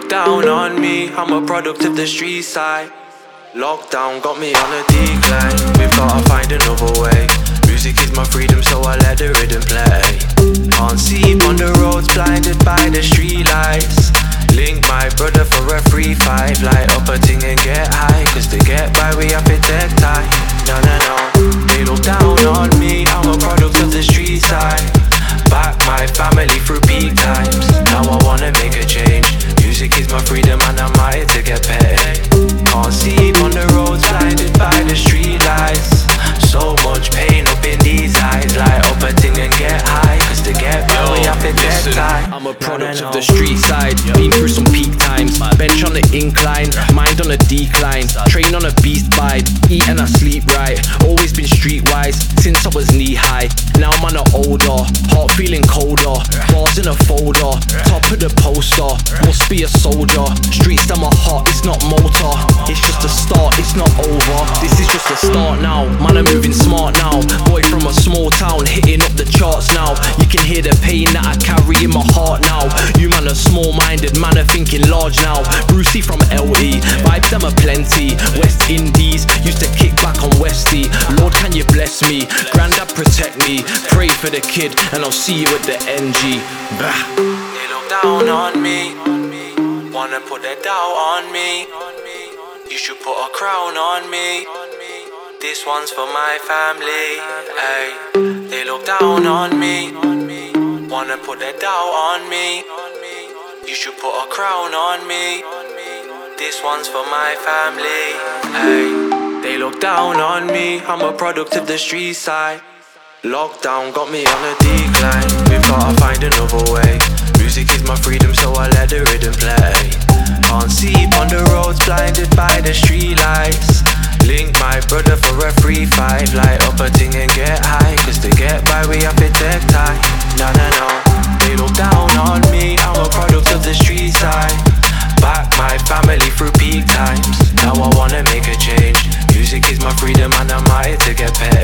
look down on me, I'm a product of the street side. Lockdown got me on a decline. We've gotta find another way. Music is my freedom, so I let the rhythm play. Can't see on the roads, blinded by the street lights. Link my brother for a 3-5. Light up a ting and get high, cause to get by we have to take time. No, no, no, they look down on me, I'm a product of the street side. Back my family through peak times. Now I wanna make a change. Music is my freedom and I'm out here to get paid. Can't see on the roads, blinded by the street lights. So much pain up in these eyes. Light up a ting and get high, cause to get by we have to take time. I'm a product of the street side. Been through some peak times. Bench on the incline, mind on a decline. Train on a beast vibe, eat and I sleep right. Always been streetwise since I was knee high. Now I'm on an older, heart feeling colder. Bars in a folder, top of the poster. Must be a soldier. Streets that my heart, it's not motor. It's just a start, it's not over. This is just a start now. Man, I'm moving smart now. Boy from a small town, hitting up the charts now. You can hear the pain that I carry in my heart now. You man are small-minded, man are thinking large now. Brucey from LE, vibes them are plenty. West Indies, used to kick back on Westy. Lord, can you bless me? Grandad, protect me. Pray for the kid, and I'll see you at the NG. Bah. They look down on me, wanna put their doubt on me. You should put a crown on me. This one's for my family. Ay. They look down on me, wanna put their doubt on me. You should put a crown on me. This one's for my family. Ay. They look down on me, I'm a product of the street side. Lockdown got me on a decline. We've gotta find another way. Music is my freedom, so I let the rhythm play. Can't see on the roads, blinded by the street lights. Link my brother for a 3-5. Light up a ting and get high, cause to get by we have to take time. No, no, no, they look down on me, I'm a product of the street side. Back my family through peak times. Now I wanna make a change. Music is my freedom and I'm out here to get paid.